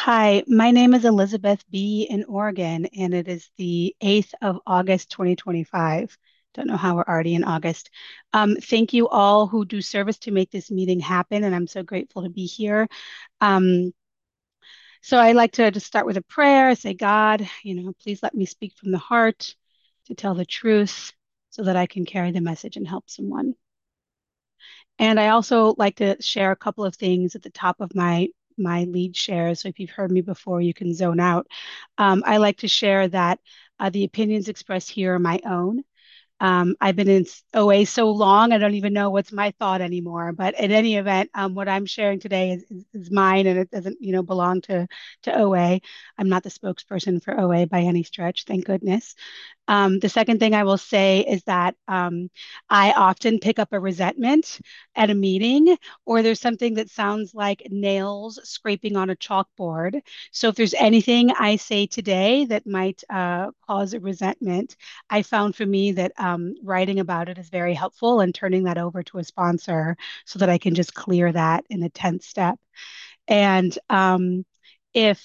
Hi, my name is Elizabeth B. in Oregon, and it is the 8th of August, 2025. Don't know how we're already in August. Thank you all who do service to make this meeting happen, and I'm so grateful to be here. Um, so I like to just start with a prayer, say, God, please let me speak from the heart to tell the truth so that I can carry the message and help someone. And I also like to share a couple of things at the top of my lead share. So if you've heard me before, you can zone out. I like to share that the opinions expressed here are my own. I've been in OA so long, I don't even know what's my thought anymore. But in any event, what I'm sharing today is mine, and it doesn't, belong to OA. I'm not the spokesperson for OA by any stretch, thank goodness. The second thing I will say is that I often pick up a resentment at a meeting, or there's something that sounds like nails scraping on a chalkboard. So if there's anything I say today that might cause a resentment, I found for me that writing about it is very helpful and turning that over to a sponsor so that I can just clear that in a 10th step. And if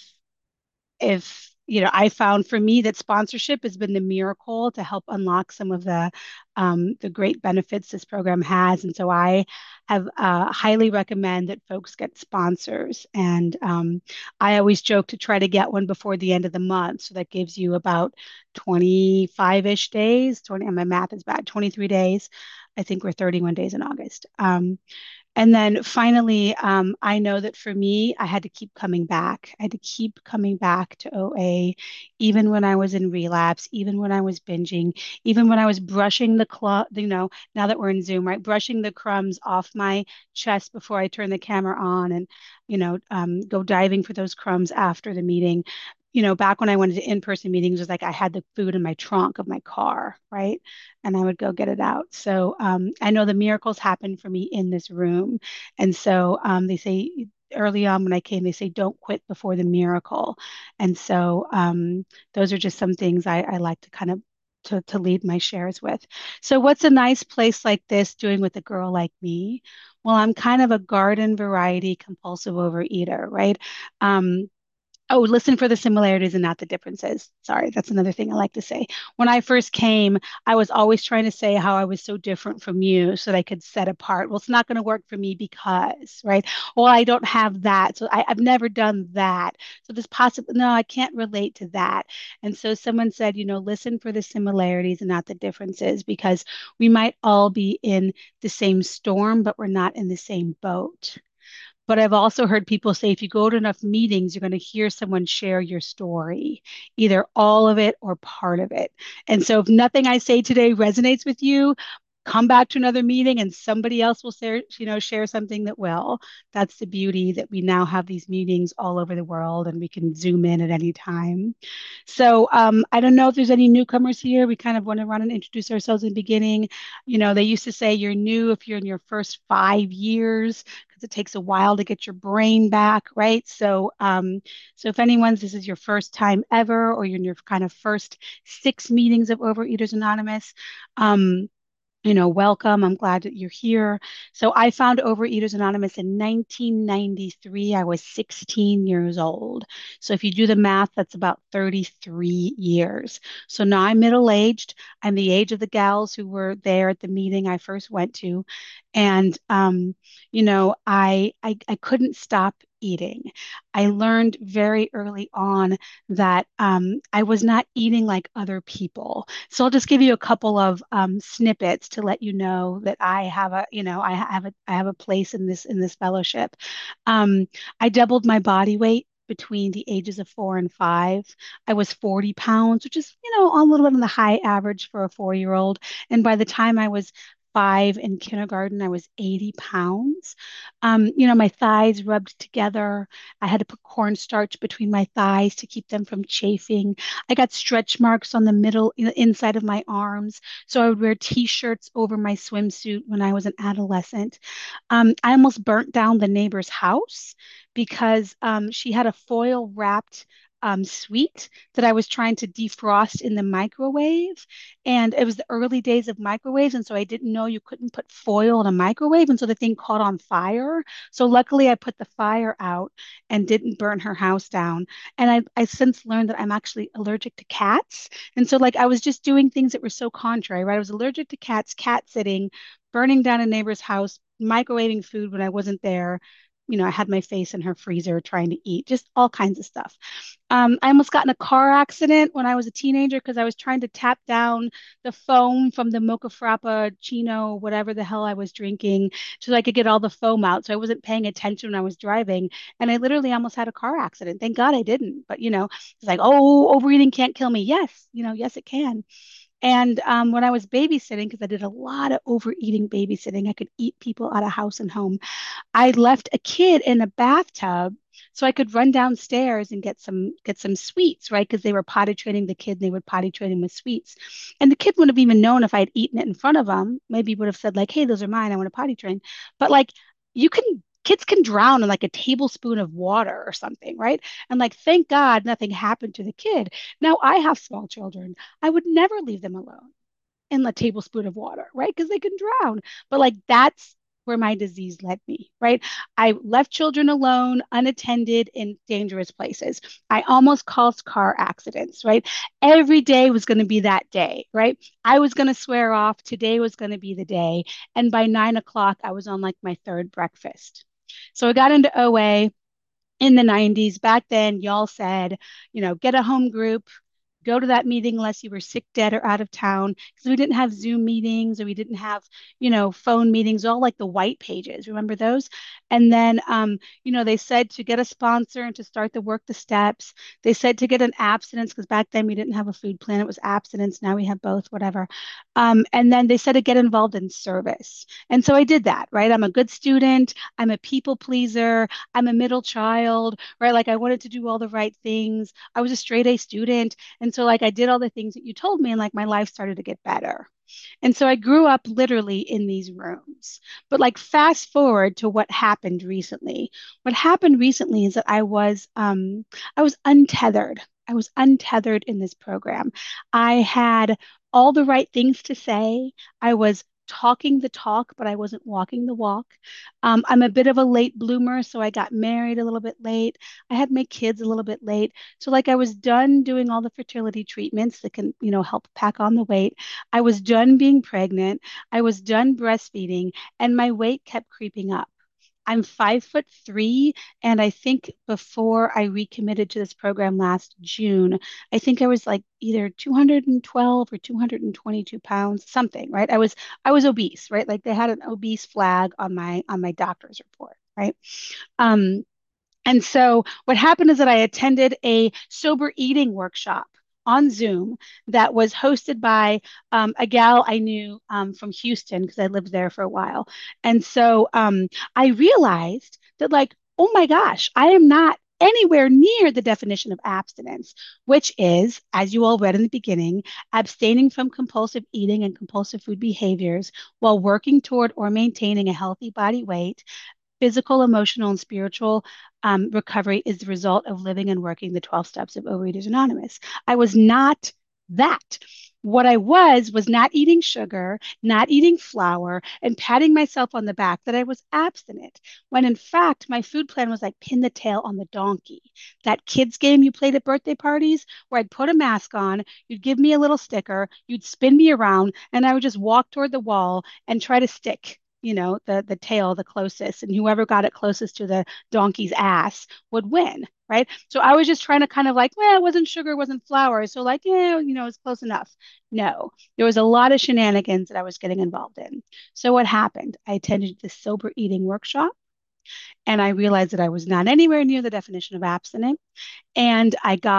I found for me that sponsorship has been the miracle to help unlock some of the great benefits this program has. And so I have highly recommend that folks get sponsors. And I always joke to try to get one before the end of the month. So that gives you about 25-ish days. 20, and my math is bad, 23 days. I think we're 31 days in August. And then finally, I know that for me, I had to keep coming back. I had to keep coming back to OA, even when I was in relapse, even when I was binging, even when I was brushing now that we're in Zoom, right? Brushing the crumbs off my chest before I turn the camera on and, go diving for those crumbs after the meeting. Back when I went to in-person meetings, it was like I had the food in my trunk of my car, right? And I would go get it out. So I know the miracles happen for me in this room. And so they say early on when I came, they say, don't quit before the miracle. And so those are just some things I like to kind of to lead my shares with. So what's a nice place like this doing with a girl like me? Well, I'm kind of a garden variety compulsive overeater, right? Um, Oh, listen for the similarities and not the differences. Sorry, that's another thing I like to say. When I first came, I was always trying to say how I was so different from you so that I could set apart. Well, it's not going to work for me because, right? Well, I don't have that. So I've never done that. So this possible, no, I can't relate to that. And so someone said, listen for the similarities and not the differences because we might all be in the same storm, but we're not in the same boat. But I've also heard people say if you go to enough meetings, you're going to hear someone share your story, either all of it or part of it. And so if nothing I say today resonates with you, come back to another meeting and somebody else will share something that will. That's the beauty that we now have these meetings all over the world and we can zoom in at any time. So I don't know if there's any newcomers here. We kind of want to run and introduce ourselves in the beginning. They used to say you're new if you're in your first 5 years because it takes a while to get your brain back, right? So if anyone's this is your first time ever, or you're in your kind of first 6 meetings of Overeaters Anonymous, um, welcome. I'm glad that you're here. So I found Overeaters Anonymous in 1993. I was 16 years old. So if you do the math, that's about 33 years. So now I'm middle-aged. I'm the age of the gals who were there at the meeting I first went to. And I couldn't stop eating. I learned very early on that I was not eating like other people. So I'll just give you a couple of snippets to let you know that I have a place in this fellowship. Um, I doubled my body weight between the ages of 4 and 5. I was 40 pounds, which is, a little bit on the high average for a 4-year old. And by the time I was 5 in kindergarten, I was 80 pounds. My thighs rubbed together. I had to put cornstarch between my thighs to keep them from chafing. I got stretch marks on the inside of my arms. So I would wear t-shirts over my swimsuit when I was an adolescent. I almost burnt down the neighbor's house because she had a foil wrapped sweet that I was trying to defrost in the microwave. And it was the early days of microwaves. And so I didn't know you couldn't put foil in a microwave. And so the thing caught on fire. So luckily I put the fire out and didn't burn her house down. And I since learned that I'm actually allergic to cats. And so like I was just doing things that were so contrary, right? I was allergic to cats, cat sitting, burning down a neighbor's house, microwaving food when I wasn't there. I had my face in her freezer trying to eat, just all kinds of stuff. I almost got in a car accident when I was a teenager because I was trying to tap down the foam from the mocha frappuccino, whatever the hell I was drinking, so I could get all the foam out. So I wasn't paying attention when I was driving, and I literally almost had a car accident. Thank God I didn't. But it's like, oh, overeating can't kill me. Yes, yes, it can. And when I was babysitting, because I did a lot of overeating babysitting, I could eat people out of house and home. I left a kid in a bathtub so I could run downstairs and get some sweets, right? Because they were potty training the kid, and they would potty train him with sweets. And the kid wouldn't have even known if I had eaten it in front of him. Maybe would have said like, "Hey, those are mine. I want to potty train." But like, you can kids can drown in like a tablespoon of water or something, right? And like, thank God nothing happened to the kid. Now I have small children. I would never leave them alone in a tablespoon of water, right? Because they can drown. But like that's where my disease led me, right? I left children alone, unattended in dangerous places. I almost caused car accidents, right? Every day was going to be that day, right? I was going to swear off. Today was going to be the day. And by 9 o'clock, I was on like my third breakfast. So I got into OA in the 90s. Back then, y'all said, get a home group, go to that meeting unless you were sick, dead, or out of town. Because we didn't have Zoom meetings or we didn't have, phone meetings, all like the white pages. Remember those? And then, they said to get a sponsor and to start the work the steps. They said to get an abstinence because back then we didn't have a food plan. It was abstinence. Now we have both, whatever. And then they said to get involved in service. And so I did that, right? I'm a good student. I'm a people pleaser. I'm a middle child, right? Like I wanted to do all the right things. I was a straight A student. And so like I did all the things that you told me and like my life started to get better. And so I grew up literally in these rooms. But like fast forward to what happened recently. What happened recently is that I was untethered. I was untethered in this program. I had all the right things to say. I was talking the talk, but I wasn't walking the walk. I'm a bit of a late bloomer, so I got married a little bit late. I had my kids a little bit late. So like I was done doing all the fertility treatments that can, help pack on the weight. I was done being pregnant. I was done breastfeeding, and my weight kept creeping up. I'm 5'3", and I think before I recommitted to this program last June, I think I was like either 212 or 222 pounds, something, right? I was obese, right? Like they had an obese flag on my doctor's report, right? Um, and so what happened is that I attended a sober eating workshop on Zoom that was hosted by a gal I knew from Houston because I lived there for a while. And so I realized that, like, oh my gosh, I am not anywhere near the definition of abstinence, which is, as you all read in the beginning, abstaining from compulsive eating and compulsive food behaviors while working toward or maintaining a healthy body weight. Physical, emotional, and spiritual recovery is the result of living and working the 12 steps of Overeaters Anonymous. I was not that. What I was not eating sugar, not eating flour, and patting myself on the back that I was abstinent. When in fact, my food plan was like pin the tail on the donkey. That kids game you played at birthday parties where I'd put a mask on, you'd give me a little sticker, you'd spin me around, and I would just walk toward the wall and try to stick the tail the closest, and whoever got it closest to the donkey's ass would win, right? So I was just trying to kind of like, well, it wasn't sugar, it wasn't flour, so like, yeah, it's close enough. No, there was a lot of shenanigans that I was getting involved in. So what happened? I attended the sober eating workshop, and I realized that I was not anywhere near the definition of abstinent, and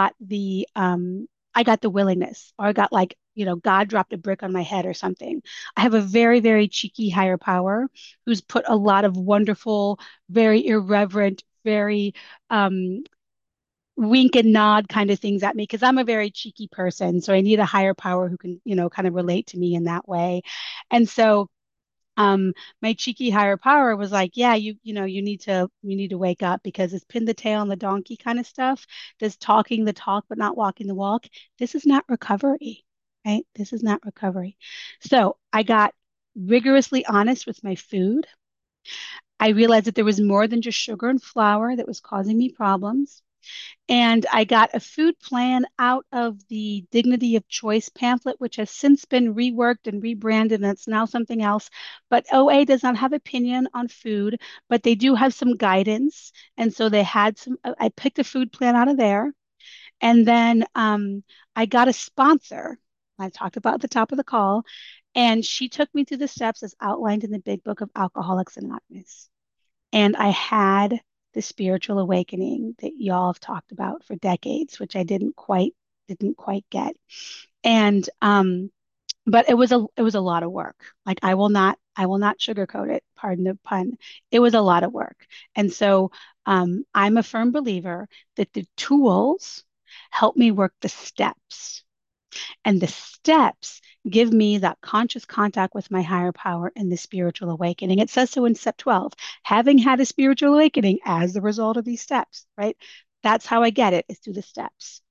I got the willingness, or I got like, God dropped a brick on my head or something. I have a very, very cheeky higher power who's put a lot of wonderful, very irreverent, very wink and nod kind of things at me because I'm a very cheeky person. So I need a higher power who can, kind of relate to me in that way. And so my cheeky higher power was like, yeah, you need to wake up because it's pin the tail on the donkey kind of stuff. This talking the talk but not walking the walk. This is not recovery, right? This is not recovery. So I got rigorously honest with my food. I realized that there was more than just sugar and flour that was causing me problems. And I got a food plan out of the Dignity of Choice pamphlet, which has since been reworked and rebranded, and it's now something else. But OA does not have opinion on food, but they do have some guidance. And so they had some, I picked a food plan out of there. And then I got a sponsor. I talked about at the top of the call, and she took me through the steps as outlined in the big book of Alcoholics Anonymous. And I had the spiritual awakening that y'all have talked about for decades, which I didn't quite get. And but it was a lot of work. Like I will not sugarcoat it, pardon the pun. It was a lot of work. And so I'm a firm believer that the tools help me work the steps. And the steps give me that conscious contact with my higher power and the spiritual awakening. It says so in step 12, having had a spiritual awakening as the result of these steps, right? That's how I get it, is through the steps.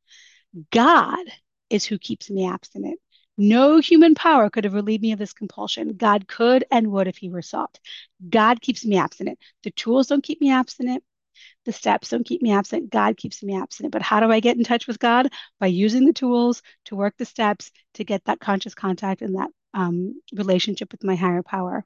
God is who keeps me abstinent. No human power could have relieved me of this compulsion. God could and would if he were sought. God keeps me abstinent. The tools don't keep me abstinent. The steps don't keep me absent. God keeps me absent. But how do I get in touch with God? By using the tools to work the steps to get that conscious contact and that relationship with my higher power.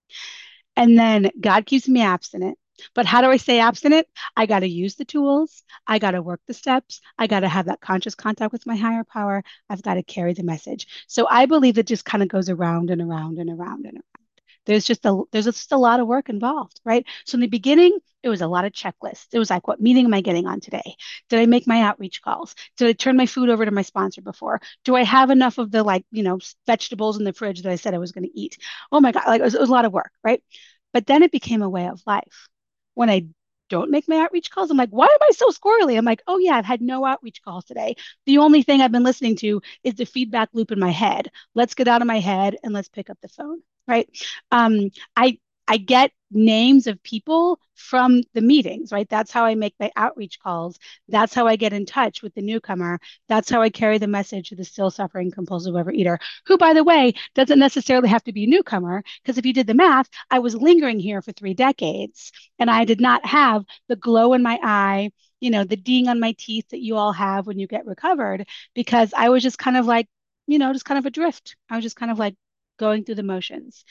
And then God keeps me abstinent. But how do I stay abstinent? I got to use the tools. I got to work the steps. I got to have that conscious contact with my higher power. I've got to carry the message. So I believe it just kind of goes around and around and around and around. There's just a lot of work involved, right? So in the beginning, it was a lot of checklists. It was like, what meeting am I getting on today? Did I make my outreach calls? Did I turn my food over to my sponsor before? Do I have enough of the vegetables in the fridge that I said I was going to eat? Oh my God, like it was a lot of work, right? But then it became a way of life. When I don't make my outreach calls, I'm like, why am I so squirrely? I'm like, oh yeah, I've had no outreach calls today. The only thing I've been listening to is the feedback loop in my head. Let's get out of my head and let's pick up the phone, right? Um, I I get names of people from the meetings, right? That's how I make my outreach calls. That's how I get in touch with the newcomer. That's how I carry the message to the still suffering compulsive overeater, who, by the way, doesn't necessarily have to be a newcomer, because if you did the math, I was lingering here for 3 decades and I did not have the glow in my eye, the ding on my teeth that you all have when you get recovered, because I was just kind of like, just kind of adrift. I was just kind of like going through the motions.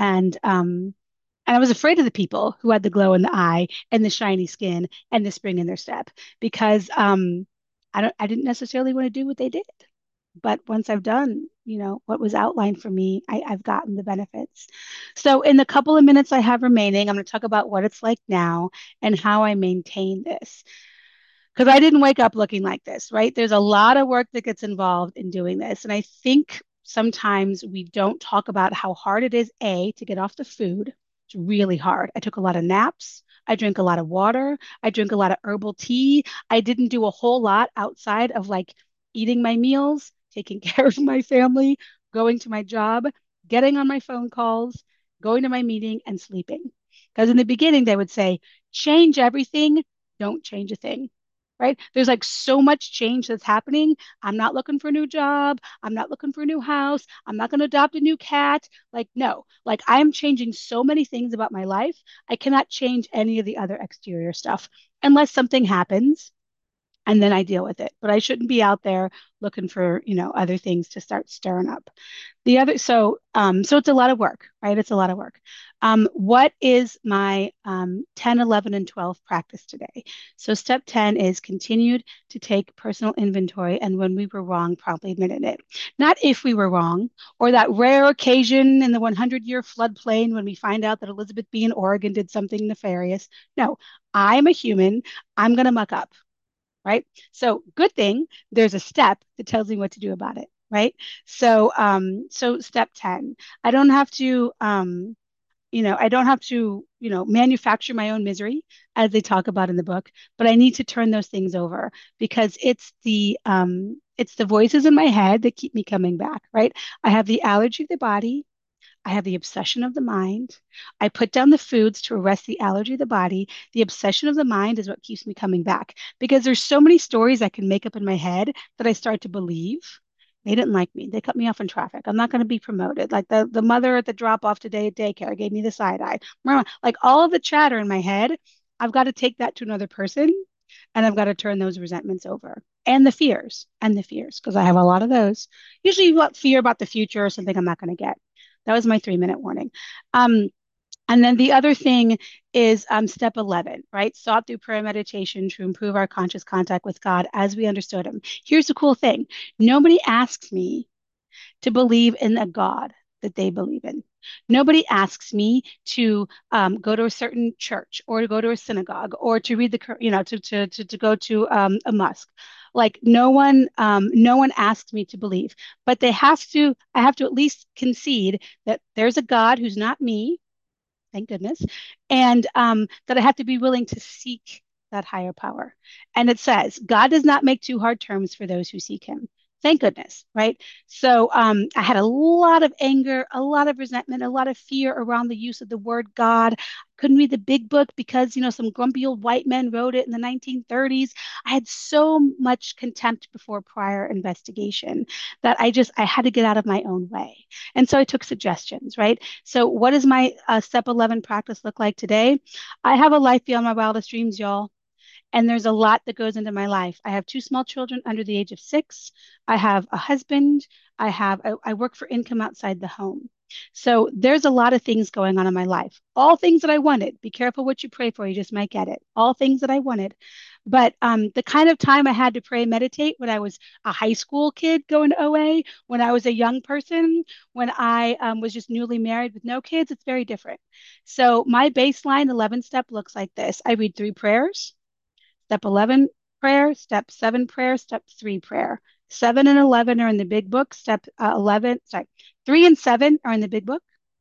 And I was afraid of the people who had the glow in the eye and the shiny skin and the spring in their step, because I didn't necessarily want to do what they did. But once I've done, what was outlined for me, I've gotten the benefits. So in the couple of minutes I have remaining, I'm going to talk about what it's like now and how I maintain this. Because I didn't wake up looking like this, right? There's a lot of work that gets involved in doing this. And I think sometimes we don't talk about how hard it is, A, to get off the food. It's really hard. I took a lot of naps. I drank a lot of water. I drank a lot of herbal tea. I didn't do a whole lot outside of like eating my meals, taking care of my family, going to my job, getting on my phone calls, going to my meeting, and sleeping. Because in the beginning, they would say, change everything, don't change a thing, right? There's like so much change that's happening. I'm not looking for a new job. I'm not looking for a new house. I'm not going to adopt a new cat. Like, no, like I am changing so many things about my life. I cannot change any of the other exterior stuff unless something happens and then I deal with it. But I shouldn't be out there looking for, other things to start stirring up. So it's a lot of work, right? It's a lot of work. What is my 10, 11, and 12 practice today? So step 10 is continued to take personal inventory, and when we were wrong, promptly admitted it. Not if we were wrong, or that rare occasion in the 100-year floodplain when we find out that Elizabeth B. in Oregon did something nefarious. No, I'm a human. I'm going to muck up, right? So good thing there's a step that tells me what to do about it, right? So step 10, I don't have to manufacture my own misery, as they talk about in the book, but I need to turn those things over, because it's the voices in my head that keep me coming back, right? I have the allergy of the body. I have the obsession of the mind. I put down the foods to arrest the allergy of the body. The obsession of the mind is what keeps me coming back because there's so many stories I can make up in my head that I start to believe. They didn't like me. They cut me off in traffic. I'm not going to be promoted. Like the mother at the drop off today at daycare gave me the side eye. Like all of the chatter in my head, I've got to take that to another person and I've got to turn those resentments over and the fears because I have a lot of those. Usually, what fear about the future or something I'm not going to get. That was my 3 minute warning. Um, and then the other thing is step 11, right? Sought through prayer and meditation to improve our conscious contact with God as we understood Him. Here's the cool thing nobody asks me to believe in a God that they believe in. Nobody asks me to go to a certain church or to go to a synagogue or to read to go to a mosque. Like no one asks me to believe, but I have to at least concede that there's a God who's not me, thank goodness, and that I have to be willing to seek that higher power. And it says, God does not make too hard terms for those who seek him. Thank goodness, right? So I had a lot of anger, a lot of resentment, a lot of fear around the use of the word God. I couldn't read the big book because, some grumpy old white men wrote it in the 1930s. I had so much contempt before prior investigation that I had to get out of my own way. And so I took suggestions, right? So, what does my step 11 practice look like today? I have a life beyond my wildest dreams, y'all. And there's a lot that goes into my life. I have two small children under the age of 6. I have a husband. I work for income outside the home. So there's a lot of things going on in my life. All things that I wanted. Be careful what you pray for. You just might get it. All things that I wanted. But the kind of time I had to pray and meditate when I was a high school kid going to OA, when I was a young person, when I was just newly married with no kids, it's very different. So my baseline 11 step looks like this. I read 3 prayers. Step 11 prayer, step 7 prayer, step 3 prayer. 7 and 11 are in the big book. Step 11, sorry, 3 and 7 are in the big book.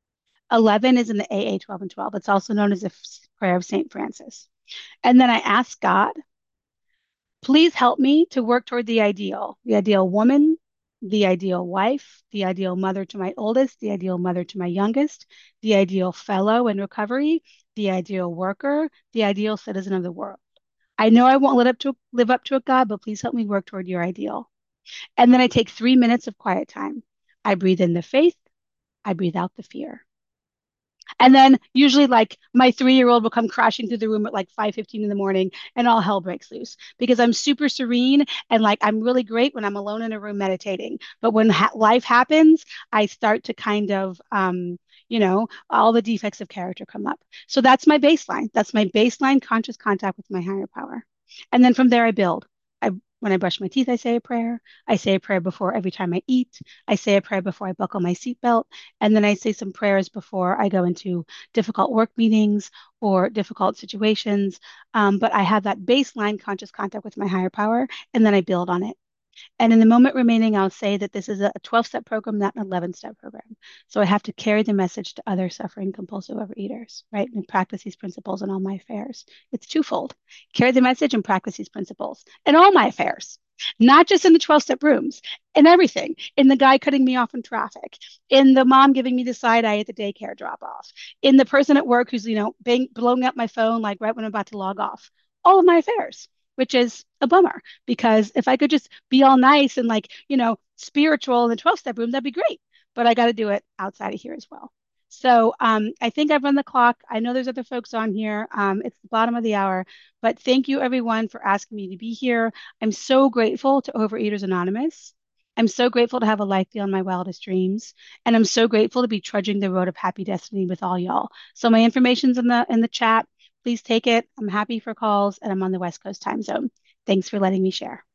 11 is in the AA 12 and 12. It's also known as the prayer of St. Francis. And then I ask God, please help me to work toward the ideal woman, the ideal wife, the ideal mother to my oldest, the ideal mother to my youngest, the ideal fellow in recovery, the ideal worker, the ideal citizen of the world. I know I won't live up to it, God, but please help me work toward your ideal. And then I take 3 minutes of quiet time. I breathe in the faith, I breathe out the fear. And then usually like my 3-year-old will come crashing through the room at like 5:15 in the morning and all hell breaks loose because I'm super serene and like I'm really great when I'm alone in a room meditating. But when life happens, I start to kind of all the defects of character come up. So that's my baseline. That's my baseline conscious contact with my higher power. And then from there I build. When I brush my teeth, I say a prayer. I say a prayer before every time I eat. I say a prayer before I buckle my seatbelt. And then I say some prayers before I go into difficult work meetings or difficult situations. But I have that baseline conscious contact with my higher power, and then I build on it. And in the moment remaining, I'll say that this is a 12-step program, not an 11-step program. So I have to carry the message to other suffering compulsive overeaters, right? And practice these principles in all my affairs. It's twofold. Carry the message and practice these principles in all my affairs, not just in the 12-step rooms, in everything, in the guy cutting me off in traffic, in the mom giving me the side eye at the daycare drop off, in the person at work who's, blowing up my phone like right when I'm about to log off. All of my affairs, which is a bummer because if I could just be all nice and like, spiritual in the 12-step room, that'd be great. But I got to do it outside of here as well. So I think I've run the clock. I know there's other folks on here. It's the bottom of the hour, but thank you everyone for asking me to be here. I'm so grateful to Overeaters Anonymous. I'm so grateful to have a life beyond my wildest dreams, and I'm so grateful to be trudging the road of happy destiny with all y'all. So my information's in the chat. Please take it. I'm happy for calls, and I'm on the West Coast time zone. Thanks for letting me share.